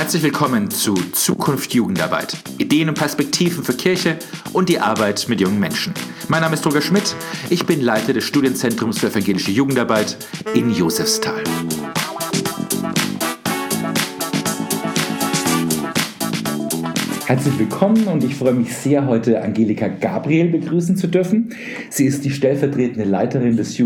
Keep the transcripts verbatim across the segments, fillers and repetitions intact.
Herzlich willkommen zu Zukunft Jugendarbeit. Ideen und Perspektiven für Kirche und die Arbeit mit jungen Menschen. Mein Name ist Roger Schmidt. Ich bin Leiter des Studienzentrums für evangelische Jugendarbeit in Josefsthal. Herzlich willkommen und ich freue mich sehr, heute Angelika Gabriel begrüßen zu dürfen. Sie ist die stellvertretende Leiterin des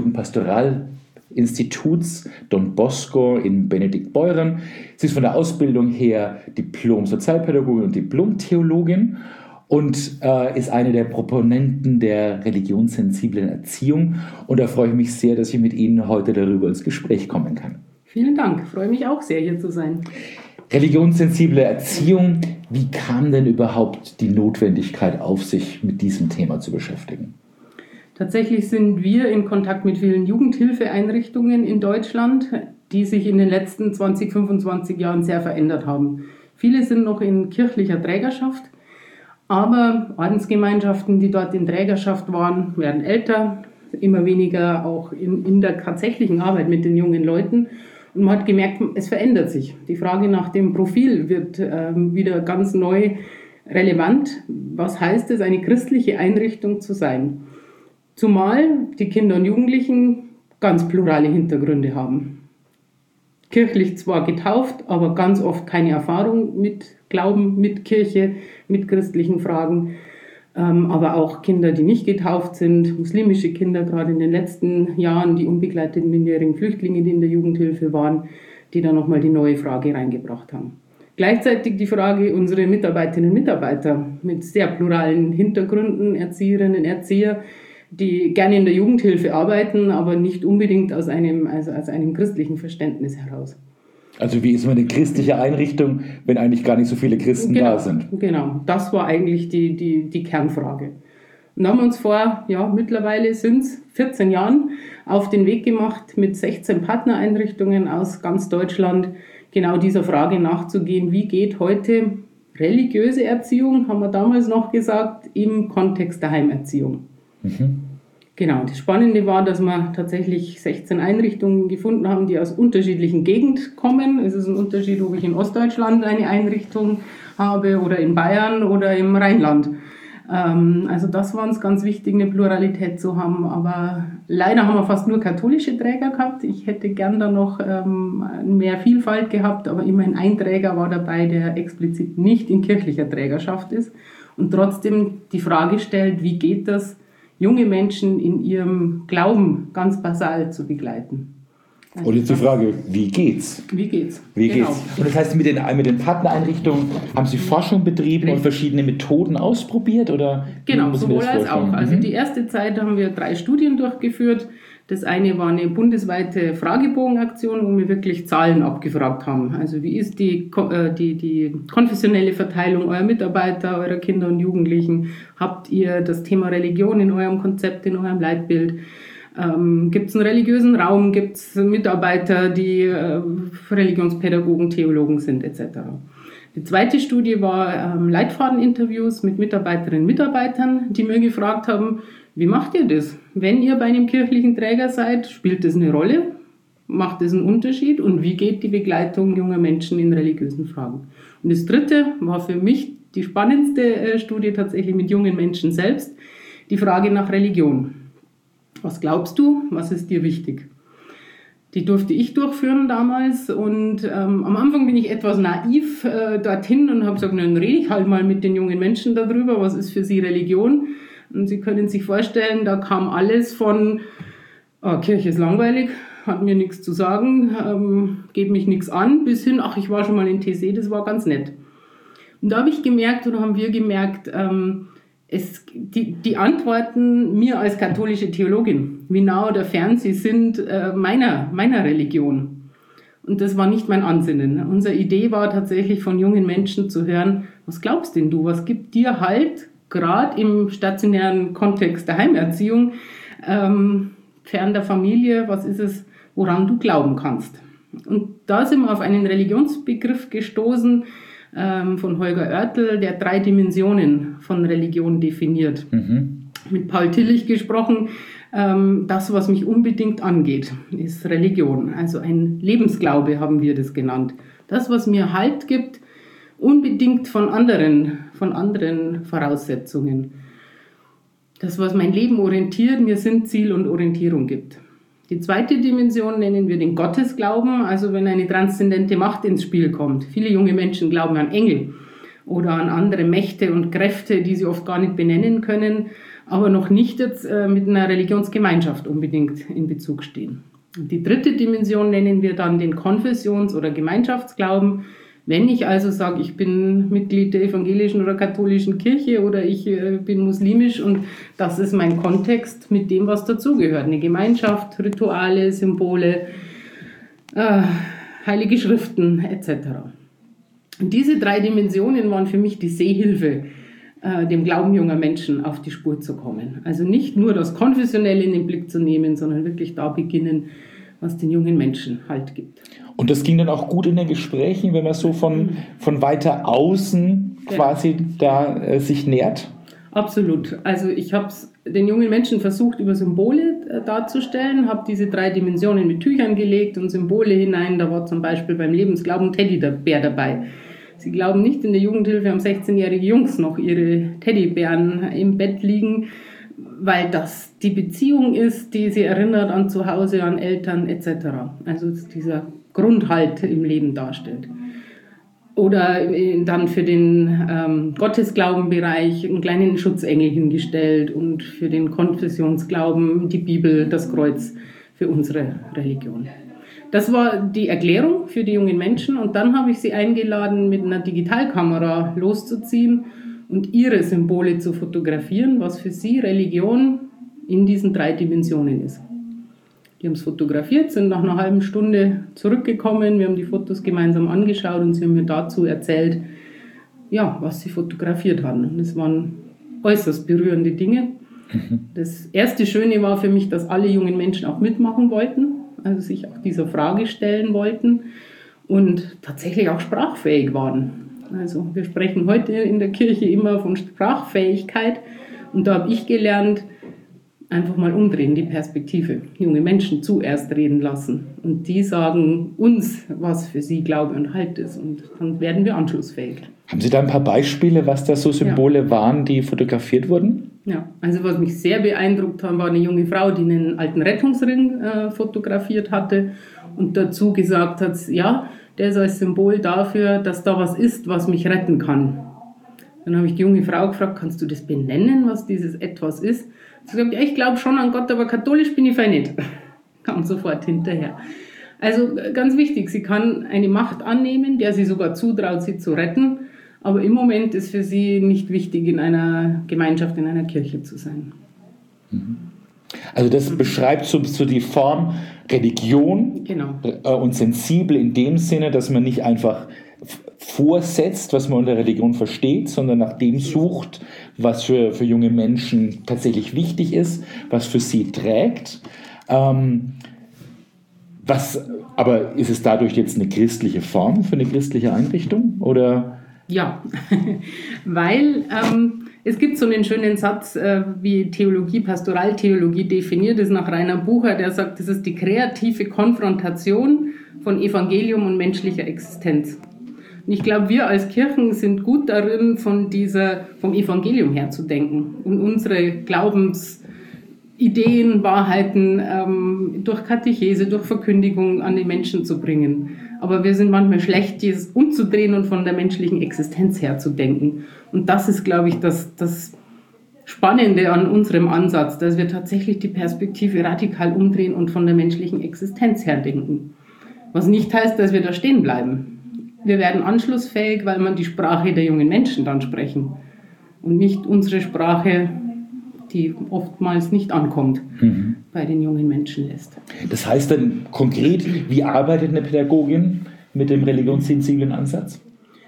Jugendpastoralinstituts Don Bosco in Benediktbeuern. Sie ist von der Ausbildung her Diplom-Sozialpädagogin und Diplom-Theologin und äh, ist eine der Proponenten der religionssensiblen Erziehung. Und da freue ich mich sehr, dass ich mit Ihnen heute darüber ins Gespräch kommen kann. Vielen Dank, ich freue mich auch sehr, hier zu sein. Religionssensible Erziehung, wie kam denn überhaupt die Notwendigkeit auf, sich mit diesem Thema zu beschäftigen? Tatsächlich sind wir in Kontakt mit vielen Jugendhilfeeinrichtungen in Deutschland, die sich in den letzten zwanzig, fünfundzwanzig Jahren sehr verändert haben. Viele sind noch in kirchlicher Trägerschaft, aber Ordensgemeinschaften, die dort in Trägerschaft waren, werden älter, immer weniger auch in, in der tatsächlichen Arbeit mit den jungen Leuten. Und man hat gemerkt, es verändert sich. Die Frage nach dem Profil wird ähm, wieder ganz neu relevant. Was heißt es, eine christliche Einrichtung zu sein? Zumal die Kinder und Jugendlichen ganz plurale Hintergründe haben. Kirchlich zwar getauft, aber ganz oft keine Erfahrung mit Glauben, mit Kirche, mit christlichen Fragen. Ähm, aber auch Kinder, die nicht getauft sind, muslimische Kinder, gerade in den letzten Jahren, die unbegleiteten minderjährigen Flüchtlinge, die in der Jugendhilfe waren, die da nochmal die neue Frage reingebracht haben. Gleichzeitig die Frage, unsere Mitarbeiterinnen und Mitarbeiter mit sehr pluralen Hintergründen, Erzieherinnen, Erzieher, die gerne in der Jugendhilfe arbeiten, aber nicht unbedingt aus einem, also aus einem christlichen Verständnis heraus. Also wie ist man eine christliche Einrichtung, wenn eigentlich gar nicht so viele Christen genau, da sind? Genau, das war eigentlich die, die, die Kernfrage. Und haben uns vor, ja, mittlerweile sind es vierzehn Jahren auf den Weg gemacht, mit sechzehn Partnereinrichtungen aus ganz Deutschland genau dieser Frage nachzugehen, wie geht heute religiöse Erziehung, haben wir damals noch gesagt, im Kontext der Heimerziehung. Mhm. Genau, das Spannende war, dass wir tatsächlich sechzehn Einrichtungen gefunden haben, die aus unterschiedlichen Gegenden kommen. Es ist ein Unterschied, ob ich in Ostdeutschland eine Einrichtung habe oder in Bayern oder im Rheinland. Ähm, also das war uns ganz wichtig, eine Pluralität zu haben. Aber leider haben wir fast nur katholische Träger gehabt. Ich hätte gern da noch ähm, mehr Vielfalt gehabt, aber immerhin ein Träger war dabei, der explizit nicht in kirchlicher Trägerschaft ist und trotzdem die Frage stellt, wie geht das, junge Menschen in ihrem Glauben ganz basal zu begleiten. Und jetzt die Frage, wie geht's? Wie geht's? Wie genau. geht's? Und das heißt, mit den, mit den Partnereinrichtungen haben Sie Forschung betrieben Richtig. und verschiedene Methoden ausprobiert? Oder genau, sowohl als auch. Also die erste Zeit haben wir drei Studien durchgeführt. Das eine war eine bundesweite Fragebogenaktion, wo wir wirklich Zahlen abgefragt haben. Also wie ist die, die, die konfessionelle Verteilung eurer Mitarbeiter, eurer Kinder und Jugendlichen? Habt ihr das Thema Religion in eurem Konzept, in eurem Leitbild? Ähm, gibt es einen religiösen Raum? Gibt es Mitarbeiter, die äh, Religionspädagogen, Theologen sind et cetera? Die zweite Studie war ähm, Leitfadeninterviews mit Mitarbeiterinnen und Mitarbeitern, die mir gefragt haben, wie macht ihr das? Wenn ihr bei einem kirchlichen Träger seid, spielt das eine Rolle? Macht das einen Unterschied? Und wie geht die Begleitung junger Menschen in religiösen Fragen? Und das dritte war für mich die spannendste Studie tatsächlich mit jungen Menschen selbst, die Frage nach Religion. Was glaubst du? Was ist dir wichtig? Die durfte ich durchführen damals und ähm, am Anfang bin ich etwas naiv äh, dorthin und habe gesagt, dann rede ich halt mal mit den jungen Menschen darüber, was ist für sie Religion? Und Sie können sich vorstellen, da kam alles von, oh, Kirche ist langweilig, hat mir nichts zu sagen, ähm, geht mich nichts an, bis hin, ach, ich war schon mal in T C, das war ganz nett. Und da habe ich gemerkt, oder haben wir gemerkt, ähm, es, die, die Antworten mir als katholische Theologin, wie nah oder fern sie sind äh, meiner, meiner Religion. Und das war nicht mein Ansinnen. Unsere Idee war tatsächlich von jungen Menschen zu hören, was glaubst denn du, was gibt dir Halt, gerade im stationären Kontext der Heimerziehung, ähm, fern der Familie, was ist es, woran du glauben kannst. Und da sind wir auf einen Religionsbegriff gestoßen ähm, von Holger Oertel, der drei Dimensionen von Religion definiert. Mhm. Mit Paul Tillich gesprochen, ähm, das, was mich unbedingt angeht, ist Religion. Also ein Lebensglaube haben wir das genannt. Das, was mir Halt gibt, unbedingt von anderen, von anderen Voraussetzungen. Das, was mein Leben orientiert, mir Sinn, Ziel und Orientierung gibt. Die zweite Dimension nennen wir den Gottesglauben, also wenn eine transzendente Macht ins Spiel kommt. Viele junge Menschen glauben an Engel oder an andere Mächte und Kräfte, die sie oft gar nicht benennen können, aber noch nicht jetzt äh, mit einer Religionsgemeinschaft unbedingt in Bezug stehen. Und die dritte Dimension nennen wir dann den Konfessions- oder Gemeinschaftsglauben. Wenn ich also sage, ich bin Mitglied der evangelischen oder katholischen Kirche oder ich äh, bin muslimisch und das ist mein Kontext mit dem, was dazugehört. Eine Gemeinschaft, Rituale, Symbole, äh, heilige Schriften et cetera. Und diese drei Dimensionen waren für mich die Sehhilfe, äh, dem Glauben junger Menschen auf die Spur zu kommen. Also nicht nur das Konfessionelle in den Blick zu nehmen, sondern wirklich da beginnen, was den jungen Menschen Halt gibt. Und das ging dann auch gut in den Gesprächen, wenn man so von, von weiter außen quasi ja. da äh, sich nähert? Absolut. Also ich habe es den jungen Menschen versucht, über Symbole äh, darzustellen, habe diese drei Dimensionen mit Tüchern gelegt und Symbole hinein. Da war zum Beispiel beim Lebensglauben Teddybär dabei. Sie glauben nicht, in der Jugendhilfe haben sechzehnjährige Jungs noch ihre Teddybären im Bett liegen, weil das die Beziehung ist, die sie erinnert an zu Hause, an Eltern et cetera. Also dieser Grundhalt im Leben darstellt. Oder dann für den ähm, Gottesglaubenbereich einen kleinen Schutzengel hingestellt und für den Konfessionsglauben die Bibel, das Kreuz für unsere Religion. Das war die Erklärung für die jungen Menschen und dann habe ich sie eingeladen, mit einer Digitalkamera loszuziehen und ihre Symbole zu fotografieren, was für sie Religion in diesen drei Dimensionen ist. Die haben es fotografiert, sind nach einer halben Stunde zurückgekommen, wir haben die Fotos gemeinsam angeschaut und sie haben mir dazu erzählt, ja, was sie fotografiert haben. Und es waren äußerst berührende Dinge. Das erste Schöne war für mich, dass alle jungen Menschen auch mitmachen wollten, also sich auch dieser Frage stellen wollten und tatsächlich auch sprachfähig waren. Also wir sprechen heute in der Kirche immer von Sprachfähigkeit und da habe ich gelernt, einfach mal umdrehen, die Perspektive. Junge Menschen zuerst reden lassen und die sagen uns, was für sie Glaube und Halt ist und dann werden wir anschlussfähig. Haben Sie da ein paar Beispiele, was da so Symbole ja. waren, die fotografiert wurden? Ja, also was mich sehr beeindruckt hat, war eine junge Frau, die einen alten Rettungsring äh, fotografiert hatte und dazu gesagt hat, ja, der ist als Symbol dafür, dass da was ist, was mich retten kann. Dann habe ich die junge Frau gefragt, kannst du das benennen, was dieses Etwas ist? Sie sagt, ja, ich glaube schon an Gott, aber katholisch bin ich fein nicht. Kam sofort hinterher. Also ganz wichtig, sie kann eine Macht annehmen, der sie sogar zutraut, sie zu retten, aber im Moment ist für sie nicht wichtig, in einer Gemeinschaft, in einer Kirche zu sein. Also das mhm. beschreibt so, so die Form Religion genau. äh, und sensibel in dem Sinne, dass man nicht einfach vorsetzt, was man unter Religion versteht, sondern nach dem sucht, was für, für junge Menschen tatsächlich wichtig ist, was für sie trägt. Ähm, was, aber ist es dadurch jetzt eine christliche Form für eine christliche Einrichtung? Oder? Ja, weil ähm, es gibt so einen schönen Satz, äh, wie Theologie, Pastoraltheologie definiert ist nach Rainer Bucher, der sagt, das ist die kreative Konfrontation von Evangelium und menschlicher Existenz. Und ich glaube, wir als Kirchen sind gut darin, von dieser, vom Evangelium her zu denken und unsere Glaubensideen, Wahrheiten ähm, durch Katechese, durch Verkündigung an die Menschen zu bringen. Aber wir sind manchmal schlecht, dieses umzudrehen und von der menschlichen Existenz her zu denken. Und das ist, glaube ich, das, das Spannende an unserem Ansatz, dass wir tatsächlich die Perspektive radikal umdrehen und von der menschlichen Existenz her denken. Was nicht heißt, dass wir da stehen bleiben. Wir werden anschlussfähig, weil man die Sprache der jungen Menschen dann sprechen und nicht unsere Sprache, die oftmals nicht ankommt, mhm. bei den jungen Menschen lässt. Das heißt dann konkret, wie arbeitet eine Pädagogin mit dem religionssensiblen Ansatz?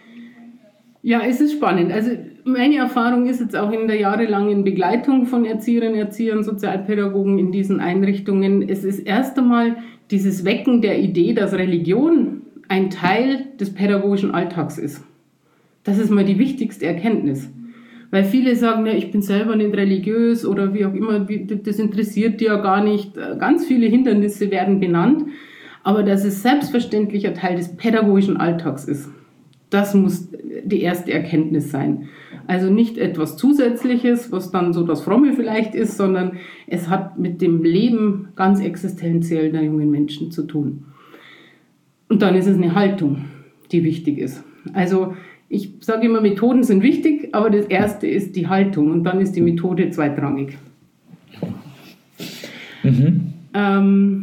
Ja, es ist spannend. Also meine Erfahrung ist jetzt auch in der jahrelangen Begleitung von Erzieherinnen, Erziehern, Sozialpädagogen in diesen Einrichtungen, es ist erst einmal dieses Wecken der Idee, dass Religion ein Teil des pädagogischen Alltags ist. Das ist mal die wichtigste Erkenntnis. Weil viele sagen, ja, ich bin selber nicht religiös oder wie auch immer, das interessiert die ja gar nicht. Ganz viele Hindernisse werden benannt, aber dass es selbstverständlicher Teil des pädagogischen Alltags ist. Das muss die erste Erkenntnis sein. Also nicht etwas Zusätzliches, was dann so das Fromme vielleicht ist, sondern es hat mit dem Leben ganz existenziell der jungen Menschen zu tun. Und dann ist es eine Haltung, die wichtig ist. Also ich sage immer, Methoden sind wichtig, aber das erste ist die Haltung und dann ist die Methode zweitrangig. Mhm. Ähm,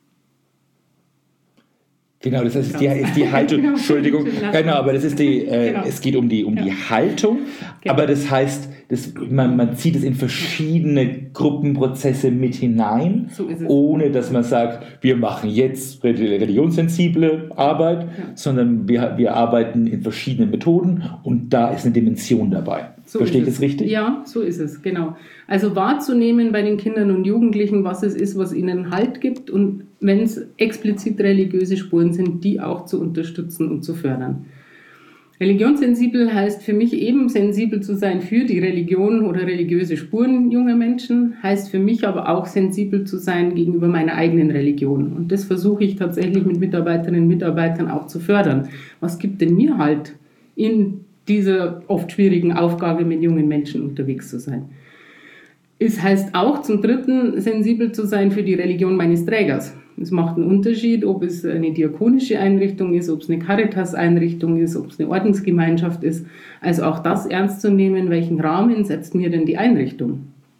Genau, das ist die, ist die Haltung, Entschuldigung, genau, aber das ist die, äh, genau. es geht um die, um ja. die Haltung, genau. Aber das heißt, das, man, man zieht es in verschiedene Gruppenprozesse mit hinein, so ist es. Ohne dass man sagt, wir machen jetzt religionssensible Arbeit, ja. sondern wir, wir arbeiten in verschiedenen Methoden und da ist eine Dimension dabei. So Verstehe ich das richtig? Ja, so ist es, genau. Also wahrzunehmen bei den Kindern und Jugendlichen, was es ist, was ihnen Halt gibt und wenn es explizit religiöse Spuren sind, die auch zu unterstützen und zu fördern. Religionssensibel heißt für mich eben, sensibel zu sein für die Religion oder religiöse Spuren junger Menschen, heißt für mich aber auch sensibel zu sein gegenüber meiner eigenen Religion. Und das versuche ich tatsächlich mit Mitarbeiterinnen und Mitarbeitern auch zu fördern. Was gibt denn mir Halt in dieser oft schwierigen Aufgabe, mit jungen Menschen unterwegs zu sein? Es heißt auch zum Dritten, sensibel zu sein für die Religion meines Trägers. Es macht einen Unterschied, ob es eine diakonische Einrichtung ist, ob es eine Caritas-Einrichtung ist, ob es eine Ordensgemeinschaft ist. Also auch das ernst zu nehmen, welchen Rahmen setzt mir denn die Einrichtung?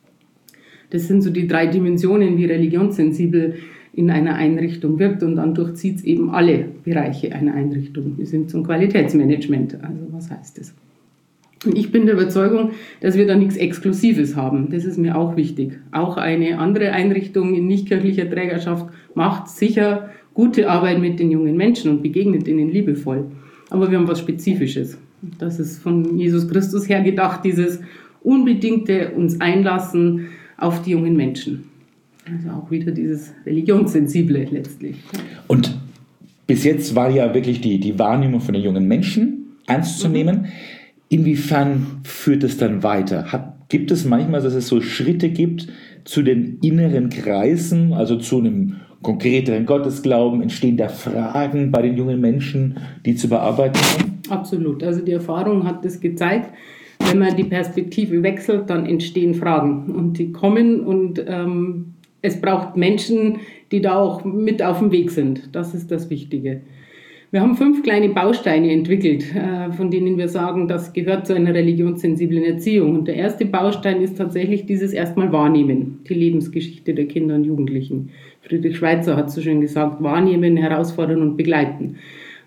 Das sind so die drei Dimensionen, wie religionssensibel in einer Einrichtung wirkt und dann durchzieht es eben alle Bereiche einer Einrichtung. Wir sind zum Qualitätsmanagement, also was heißt das? Und ich bin der Überzeugung, dass wir da nichts Exklusives haben. Das ist mir auch wichtig. Auch eine andere Einrichtung in nichtkirchlicher Trägerschaft macht sicher gute Arbeit mit den jungen Menschen und begegnet ihnen liebevoll. Aber wir haben was Spezifisches. Das ist von Jesus Christus her gedacht, dieses unbedingte uns einlassen auf die jungen Menschen. Also auch wieder dieses Religionssensible letztlich. Und bis jetzt war ja wirklich die, die Wahrnehmung von den jungen Menschen ernst zu mhm. nehmen. Inwiefern führt es dann weiter? Hat, gibt es manchmal, dass es so Schritte gibt zu den inneren Kreisen, also zu einem konkreteren Gottesglauben? Entstehen da Fragen bei den jungen Menschen, die zu bearbeiten sind? Absolut. Also die Erfahrung hat das gezeigt. Wenn man die Perspektive wechselt, dann entstehen Fragen. Und die kommen und ähm, es braucht Menschen, die da auch mit auf dem Weg sind. Das ist das Wichtige. Wir haben fünf kleine Bausteine entwickelt, von denen wir sagen, das gehört zu einer religionssensiblen Erziehung. Und der erste Baustein ist tatsächlich dieses erstmal Wahrnehmen, die Lebensgeschichte der Kinder und Jugendlichen. Friedrich Schweitzer hat so schön gesagt, wahrnehmen, herausfordern und begleiten.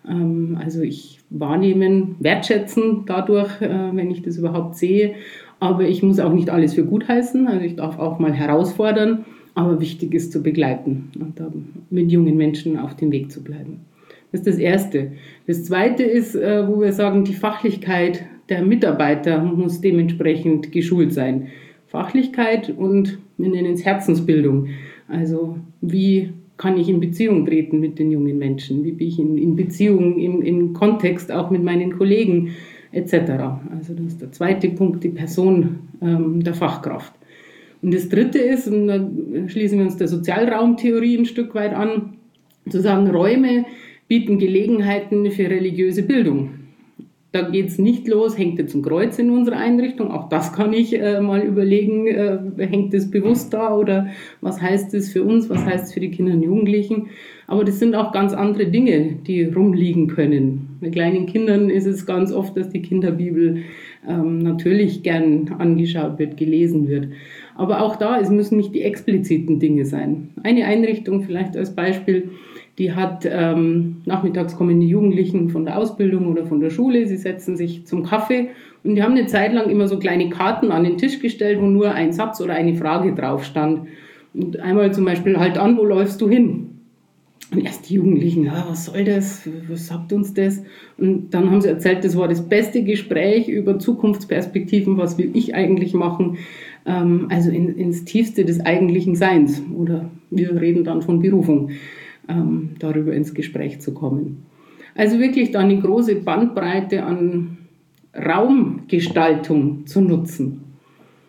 Also ich wahrnehmen, wertschätzen dadurch, wenn ich das überhaupt sehe. Aber ich muss auch nicht alles für gut heißen, also ich darf auch mal herausfordern. Aber wichtig ist zu begleiten und mit jungen Menschen auf dem Weg zu bleiben. Das ist das Erste. Das Zweite ist, wo wir sagen, die Fachlichkeit der Mitarbeiter muss dementsprechend geschult sein. Fachlichkeit und wir nennen es Herzensbildung. Also wie kann ich in Beziehung treten mit den jungen Menschen? Wie bin ich in, in Beziehung, im, im Kontext auch mit meinen Kollegen et cetera. Also das ist der zweite Punkt, die Person ähm, der Fachkraft. Und das Dritte ist, und da schließen wir uns der Sozialraumtheorie ein Stück weit an, zu sagen, Räume bieten Gelegenheiten für religiöse Bildung. Da geht es nicht los, hängt jetzt ein Kreuz in unserer Einrichtung, auch das kann ich äh, mal überlegen, äh, hängt es bewusst da oder was heißt es für uns, was heißt es für die Kinder und Jugendlichen. Aber das sind auch ganz andere Dinge, die rumliegen können. Bei kleinen Kindern ist es ganz oft, dass die Kinderbibel ähm, natürlich gern angeschaut wird, gelesen wird. Aber auch da, es müssen nicht die expliziten Dinge sein. Eine Einrichtung vielleicht als Beispiel, die hat, ähm, nachmittags kommen die Jugendlichen von der Ausbildung oder von der Schule, sie setzen sich zum Kaffee und die haben eine Zeit lang immer so kleine Karten an den Tisch gestellt, wo nur ein Satz oder eine Frage drauf stand. Und einmal zum Beispiel, halt an, wo läufst du hin? Und erst die Jugendlichen, ja, was soll das, was sagt uns das? Und dann haben sie erzählt, das war das beste Gespräch über Zukunftsperspektiven, was will ich eigentlich machen? Ähm, also in, ins Tiefste des eigentlichen Seins. Oder wir reden dann von Berufung. Ähm, darüber ins Gespräch zu kommen. Also wirklich da eine große Bandbreite an Raumgestaltung zu nutzen.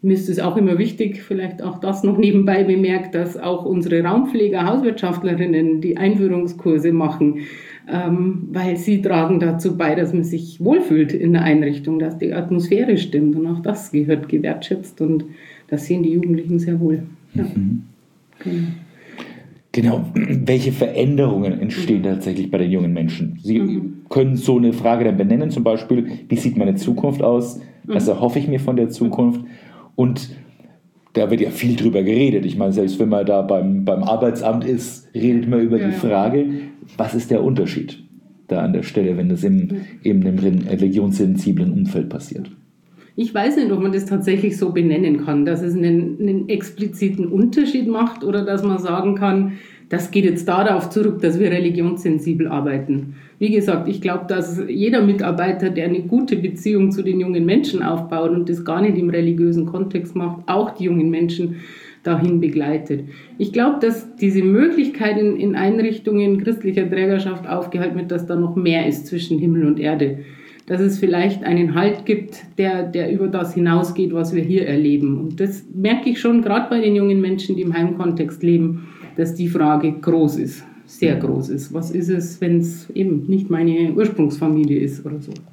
Mir ist es auch immer wichtig, vielleicht auch das noch nebenbei bemerkt, dass auch unsere Raumpfleger, Hauswirtschaftlerinnen die Einführungskurse machen, ähm, weil sie tragen dazu bei, dass man sich wohlfühlt in der Einrichtung, dass die Atmosphäre stimmt und auch das gehört gewertschätzt und das sehen die Jugendlichen sehr wohl. Ja. Mhm. Genau. Genau, welche Veränderungen entstehen mhm. tatsächlich bei den jungen Menschen? Sie mhm. können so eine Frage dann benennen, zum Beispiel, wie sieht meine Zukunft aus? Was mhm. erhoffe ich mir von der Zukunft? Und da wird ja viel drüber geredet. Ich meine, selbst wenn man da beim, beim Arbeitsamt ist, redet man über ja, die Frage, was ist der Unterschied da an der Stelle, wenn das im, eben im religionssensiblen Umfeld passiert? Ich weiß nicht, ob man das tatsächlich so benennen kann, dass es einen, einen expliziten Unterschied macht oder dass man sagen kann, das geht jetzt darauf zurück, dass wir religionssensibel arbeiten. Wie gesagt, ich glaube, dass jeder Mitarbeiter, der eine gute Beziehung zu den jungen Menschen aufbaut und das gar nicht im religiösen Kontext macht, auch die jungen Menschen dahin begleitet. Ich glaube, dass diese Möglichkeit in, in Einrichtungen christlicher Trägerschaft aufgehalten wird, dass da noch mehr ist zwischen Himmel und Erde. Dass es vielleicht einen Halt gibt, der, der über das hinausgeht, was wir hier erleben. Und das merke ich schon, gerade bei den jungen Menschen, die im Heimkontext leben, dass die Frage groß ist, sehr groß ist. Was ist es, wenn es eben nicht meine Ursprungsfamilie ist oder so?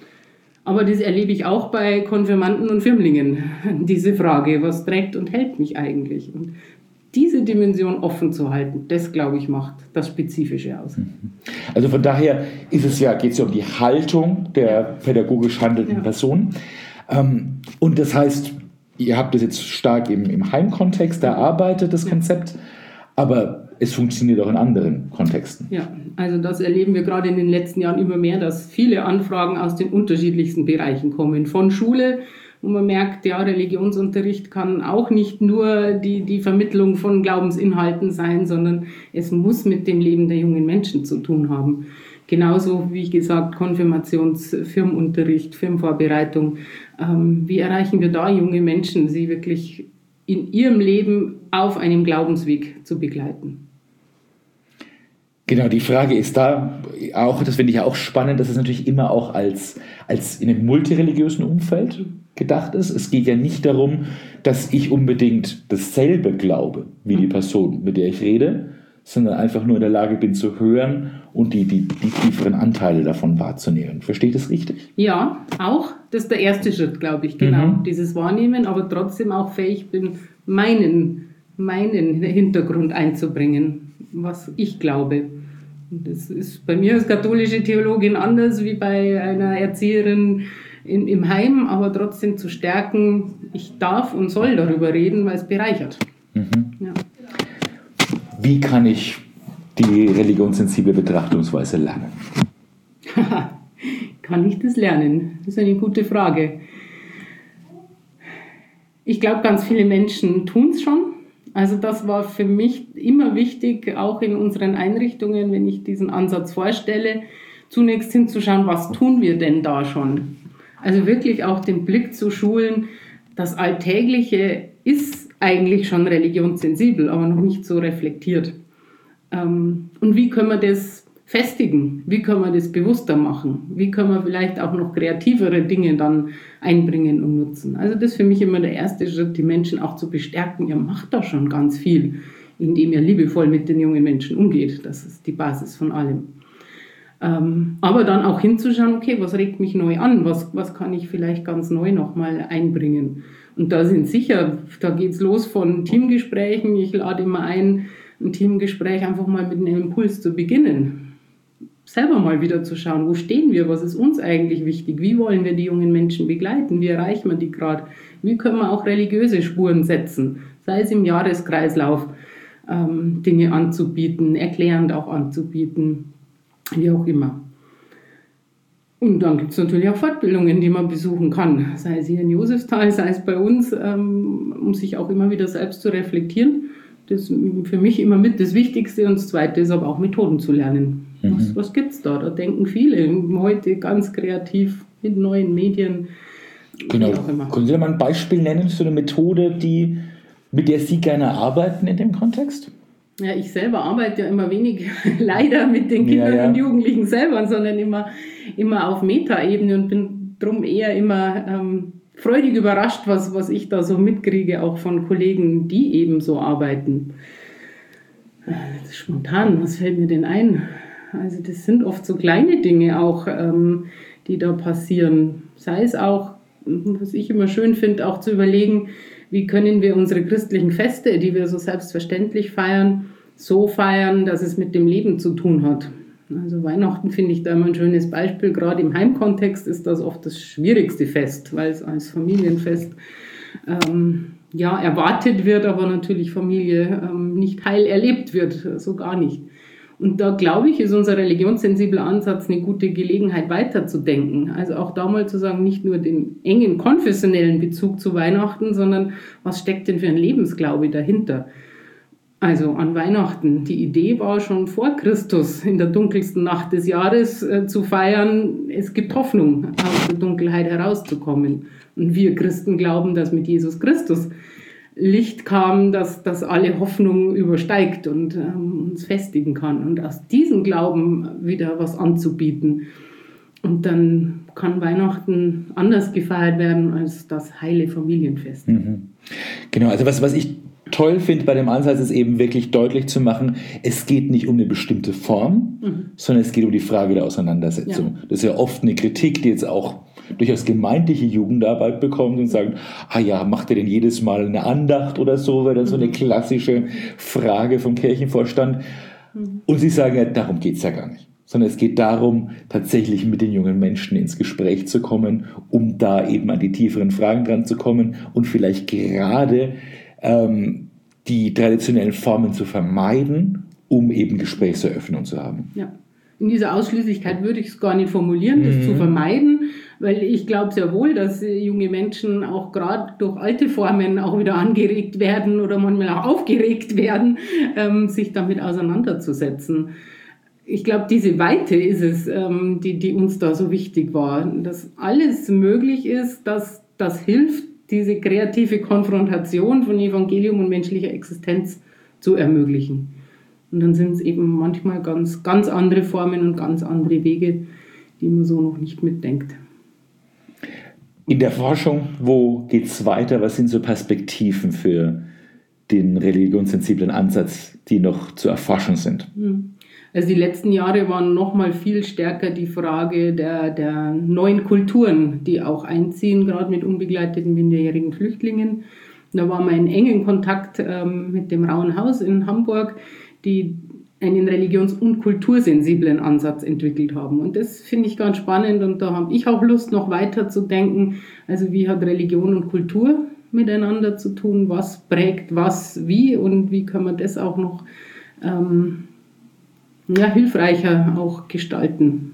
Aber das erlebe ich auch bei Konfirmanden und Firmlingen, diese Frage, was trägt und hält mich eigentlich? Und diese Dimension offen zu halten, das, glaube ich, macht das Spezifische aus. Also von daher ist es ja, geht es ja um die Haltung der pädagogisch handelnden ja. Person. Ähm, und das heißt, ihr habt das jetzt stark im, im Heimkontext erarbeitet, das ja. Konzept, aber es funktioniert auch in anderen Kontexten. Ja, also das erleben wir gerade in den letzten Jahren immer mehr, dass viele Anfragen aus den unterschiedlichsten Bereichen kommen, von Schule, und man merkt, ja, Religionsunterricht kann auch nicht nur die, die Vermittlung von Glaubensinhalten sein, sondern es muss mit dem Leben der jungen Menschen zu tun haben. Genauso, wie gesagt, Konfirmations-, Firmenunterricht, Firmenvorbereitung. Ähm, wie erreichen wir da junge Menschen, sie wirklich in ihrem Leben auf einem Glaubensweg zu begleiten? Genau, die Frage ist da auch, das finde ich auch spannend, dass es natürlich immer auch als, als in einem multireligiösen Umfeld gedacht ist. Es geht ja nicht darum, dass ich unbedingt dasselbe glaube wie die Person, mit der ich rede, sondern einfach nur in der Lage bin zu hören und die, die, die tieferen Anteile davon wahrzunehmen. Verstehe ich das richtig? Ja, auch. Das ist der erste Schritt, glaube ich, genau. Mhm. Dieses Wahrnehmen, aber trotzdem auch fähig bin, meinen, meinen Hintergrund einzubringen, was ich glaube. Das ist bei mir als katholische Theologin anders wie bei einer Erzieherin in, im Heim, aber trotzdem zu stärken, ich darf und soll darüber reden, weil es bereichert. Mhm. Ja. Wie kann ich die religionssensible Betrachtungsweise lernen? Kann ich das lernen? Das ist eine gute Frage. Ich glaube, ganz viele Menschen tun es schon. Also das war für mich immer wichtig, auch in unseren Einrichtungen, wenn ich diesen Ansatz vorstelle, zunächst hinzuschauen, was tun wir denn da schon? Also wirklich auch den Blick zu schulen, das Alltägliche ist eigentlich schon religionssensibel, aber noch nicht so reflektiert. Und wie können wir das festigen? Wie können wir das bewusster machen? Wie können wir vielleicht auch noch kreativere Dinge dann einbringen und nutzen? Also das ist für mich immer der erste Schritt, die Menschen auch zu bestärken. Ihr macht doch schon ganz viel, indem ihr liebevoll mit den jungen Menschen umgeht. Das ist die Basis von allem. Ähm, aber dann auch hinzuschauen, okay, was regt mich neu an? Was, was kann ich vielleicht ganz neu nochmal einbringen? Und da sind sicher, da geht's los von Teamgesprächen. Ich lade immer ein, ein Teamgespräch einfach mal mit einem Impuls zu beginnen. Selber mal wieder zu schauen, wo stehen wir, was ist uns eigentlich wichtig, wie wollen wir die jungen Menschen begleiten, wie erreichen wir die gerade, wie können wir auch religiöse Spuren setzen, sei es im Jahreskreislauf, ähm, Dinge anzubieten, erklärend auch anzubieten, wie auch immer. Und dann gibt es natürlich auch Fortbildungen, die man besuchen kann, sei es hier in Josefsthal, sei es bei uns, ähm, um sich auch immer wieder selbst zu reflektieren. Das ist für mich immer mit das Wichtigste, und das Zweite ist aber auch Methoden zu lernen. Mhm. Was, was gibt es da? Da denken viele heute ganz kreativ mit neuen Medien. Genau. Können Sie mal ein Beispiel nennen für eine Methode, die, mit der Sie gerne arbeiten in dem Kontext? Ja, ich selber arbeite ja immer wenig, leider mit den Kindern ja, ja. und Jugendlichen selber, sondern immer, immer auf Metaebene und bin drum eher immer ähm, freudig überrascht, was, was ich da so mitkriege, auch von Kollegen, die eben so arbeiten. Spontan, was fällt mir denn ein? Also das sind oft so kleine Dinge auch, ähm, die da passieren. Sei es auch, was ich immer schön finde, auch zu überlegen, wie können wir unsere christlichen Feste, die wir so selbstverständlich feiern, so feiern, dass es mit dem Leben zu tun hat. Also Weihnachten finde ich da immer ein schönes Beispiel. Gerade im Heimkontext ist das oft das schwierigste Fest, weil es als Familienfest ähm, ja, erwartet wird, aber natürlich Familie ähm, nicht heil erlebt wird, so gar nicht. Und da, glaube ich, ist unser religionssensibler Ansatz eine gute Gelegenheit, weiterzudenken. Also auch da mal zu sagen, nicht nur den engen konfessionellen Bezug zu Weihnachten, sondern was steckt denn für ein Lebensglaube dahinter? Also an Weihnachten. Die Idee war schon vor Christus, in der dunkelsten Nacht des Jahres äh, zu feiern, es gibt Hoffnung, aus der Dunkelheit herauszukommen. Und wir Christen glauben, dass mit Jesus Christus Licht kam, dass das alle Hoffnung übersteigt und ähm, uns festigen kann. Und aus diesem Glauben wieder was anzubieten. Und dann kann Weihnachten anders gefeiert werden als das heile Familienfest. Mhm. Genau, also was, was ich toll finde bei dem Ansatz, ist eben wirklich deutlich zu machen, es geht nicht um eine bestimmte Form, mhm. sondern es geht um die Frage der Auseinandersetzung. Ja. Das ist ja oft eine Kritik, die jetzt auch durchaus gemeindliche Jugendarbeit bekommt und sagt, ah ja, macht ihr denn jedes Mal eine Andacht oder so, weil dann so eine klassische Frage vom Kirchenvorstand. Mhm. Und sie sagen, ja, darum geht es ja gar nicht. Sondern es geht darum, tatsächlich mit den jungen Menschen ins Gespräch zu kommen, um da eben an die tieferen Fragen dran zu kommen und vielleicht gerade ähm, die traditionellen Formen zu vermeiden, um eben Gesprächseröffnung zu haben. Ja. In dieser Ausschließlichkeit würde ich es gar nicht formulieren, das mhm. zu vermeiden, weil ich glaube sehr wohl, dass junge Menschen auch gerade durch alte Formen auch wieder angeregt werden oder manchmal auch aufgeregt werden, ähm, sich damit auseinanderzusetzen. Ich glaube, diese Weite ist es, ähm, die, die uns da so wichtig war, dass alles möglich ist, dass das hilft, diese kreative Konfrontation von Evangelium und menschlicher Existenz zu ermöglichen. Und dann sind es eben manchmal ganz, ganz andere Formen und ganz andere Wege, die man so noch nicht mitdenkt. In der Forschung, wo geht es weiter? Was sind so Perspektiven für den religionssensiblen Ansatz, die noch zu erforschen sind? Also die letzten Jahre waren noch mal viel stärker die Frage der, der neuen Kulturen, die auch einziehen, gerade mit unbegleiteten minderjährigen Flüchtlingen. Da waren wir in engen Kontakt ähm, mit dem Rauen Haus in Hamburg, die einen religions- und kultursensiblen Ansatz entwickelt haben. Und das finde ich ganz spannend und da habe ich auch Lust, noch weiter zu denken. Also wie hat Religion und Kultur miteinander zu tun? Was prägt was wie und wie kann man das auch noch ähm, ja, hilfreicher auch gestalten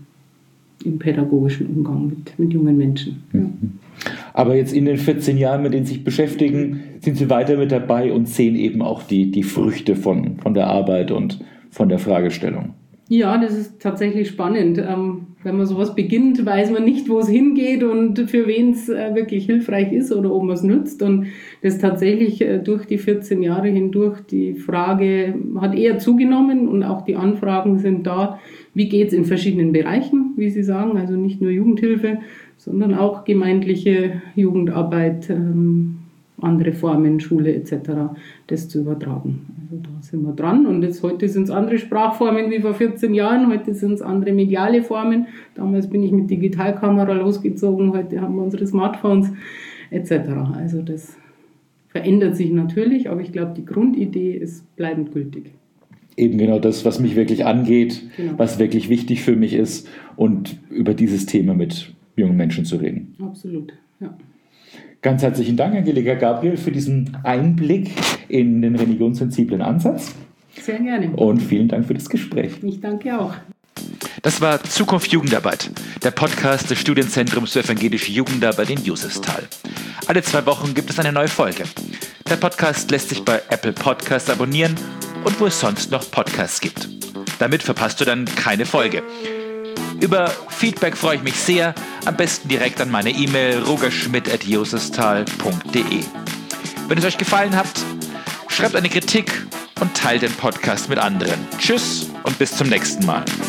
im pädagogischen Umgang mit, mit jungen Menschen. Ja. Aber jetzt in den vierzehn Jahren, mit denen Sie sich beschäftigen, sind Sie weiter mit dabei und sehen eben auch die, die Früchte von, von der Arbeit und von der Fragestellung. Ja, das ist tatsächlich spannend. Ähm, wenn man sowas beginnt, weiß man nicht, wo es hingeht und für wen es äh, wirklich hilfreich ist oder ob man es nützt. Und das tatsächlich äh, durch die vierzehn Jahre hindurch, die Frage hat eher zugenommen und auch die Anfragen sind da. Wie geht es in verschiedenen Bereichen, wie Sie sagen, also nicht nur Jugendhilfe, sondern auch gemeindliche Jugendarbeit, ähm, andere Formen, Schule et cetera, das zu übertragen. Also da sind wir dran und jetzt heute sind es andere Sprachformen wie vor vierzehn Jahren, heute sind es andere mediale Formen. Damals bin ich mit Digitalkamera losgezogen, heute haben wir unsere Smartphones et cetera. Also das verändert sich natürlich, aber ich glaube, die Grundidee ist bleibend gültig. Eben genau das, was mich wirklich angeht, genau. Was wirklich wichtig für mich ist und über dieses Thema mit jungen Menschen zu reden. Absolut, ja. Ganz herzlichen Dank, Angelika Gabriel, für diesen Einblick in den religionssensiblen Ansatz. Sehr gerne. Und vielen Dank für das Gespräch. Ich danke auch. Das war Zukunft Jugendarbeit, der Podcast des Studienzentrums für evangelische Jugendarbeit in Josefsthal. Alle zwei Wochen gibt es eine neue Folge. Der Podcast lässt sich bei Apple Podcasts abonnieren und wo es sonst noch Podcasts gibt. Damit verpasst du dann keine Folge. Über Feedback freue ich mich sehr, am besten direkt an meine E-Mail rogerschmidt at josefsthal punkt de. Wenn es euch gefallen hat, schreibt eine Kritik und teilt den Podcast mit anderen. Tschüss und bis zum nächsten Mal.